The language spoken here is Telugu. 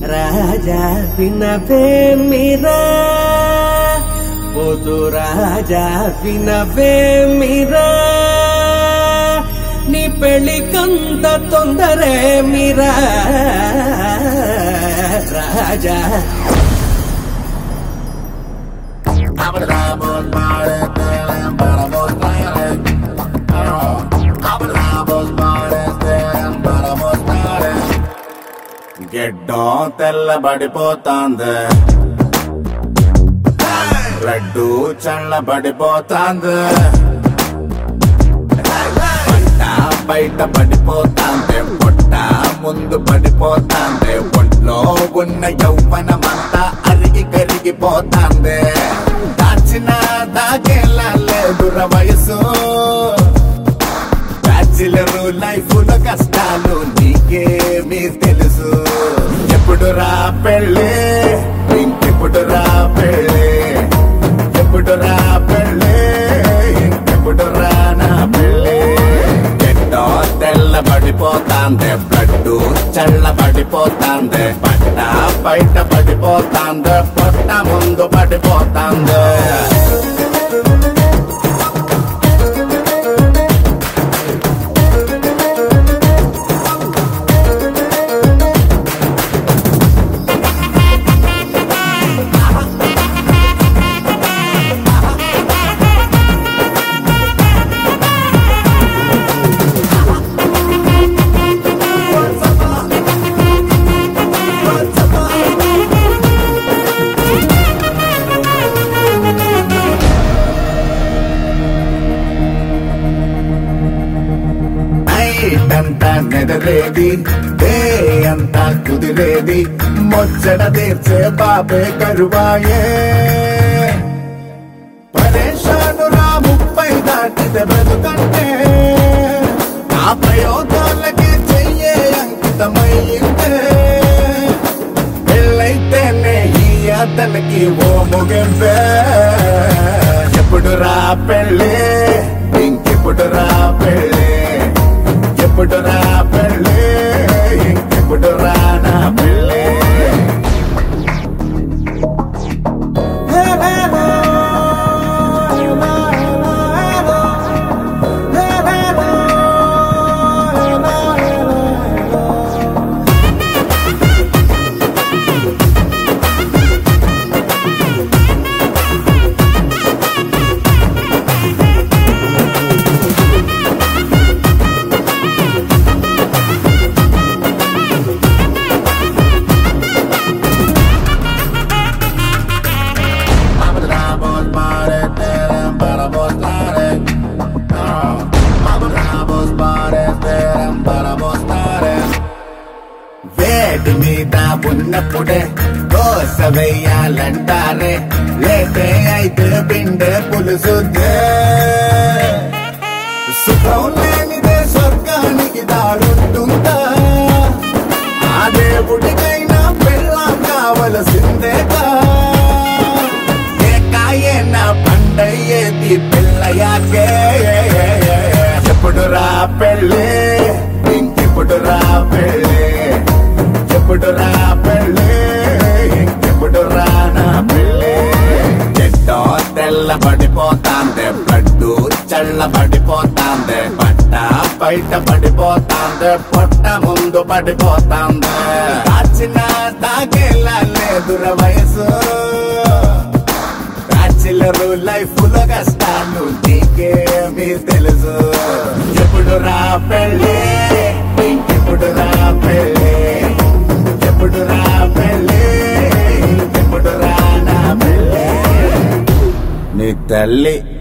రాజా వినవే మీరా పోతు రాజా వినవే మీరా నీ పెళ్ళికంత తొందరే మీరా రాజా గెడ్డం తెల్లబడిపోతాంది లడ్డు చల్లబడిపోతాంది పంట బయట పడిపోతాంది పొట్ట ముందు పడిపోతాంది ఒంట్లో ఉన్న యౌవనమంతా అరిగి కరిగిపోతాంది దాచిన దాగేలా లేదుర వయసు బ్యాచిలరు లైఫ్ లో కష్టాలు నీకేమీ తెలుసు ఎప్పుడు రా పెళ్ళి ఇంకెప్పుడు రా పెళ్ళి ఎప్పుడు రా పెళ్ళి ఇంకెప్పుడు రా నా పెళ్ళి ఎట్టో తెల్లబడిపోతాంది బ్లడ్ చల్లబడిపోతాంది పట్ట బయట పడిపోతాంది పొట్ట ముందు పడిపోతాంది అంతా నెదరేది డే అంతా కుదిరేది మొచ్చడ తీర్చే బాబే కరువాయే పరేషానురా 30 దాటితే బ్రతుకంటే ఆ ప్రయోగాలకి చెయ్యే అంకితమయ్యిందే పెళ్ళైతేనే ఈ అతనికి ఓ ముగింపే ఎప్పుడు రా పెళ్ళి ఇంకెప్పుడు రా పెళ్ళి ఎప్పుడు రా పెళ్ళి ఇంకెప్పుడు రా నా పెళ్ళి వేడి మీద ఉన్నప్పుడే దోశ వెయ్యాలంటారే లేటే అయితే బిండె పులుసుద్దే సుఖం లేనిదే స్వర్గానికి దాడుంటుందా ఆ దేవుడికైనా పెళ్ళాం కావలసిందేగా ఏకాయన పండయ్యేది పిల్లయాకే ఎప్పుడు రా పెళ్ళి ఇంకెప్పుడు రా పెళ్ళి ఎప్పుడు రా పెళ్ళి ఇంకెప్పుడు రా నా పెళ్ళి చెట్టో తెల్లబడిపోతాంది బ్లడ్ చల్లబడిపోతాంది పట్ట బయట పడిపోతాంది పొట్ట ముందు పడిపోతాంది దాచిన దాగేలా లేదుర వయసు బ్యాచిలరు లైఫ్ లో కష్టాలు నీకేమీ తెలుసు ఎప్పుడు రా పెళ్ళి ఇంకెప్పుడు రా పెళ్ళి ఎప్పుడు రా పెళ్ళి ఇంకెప్పుడు రా నా పెళ్ళి నీ తల్లి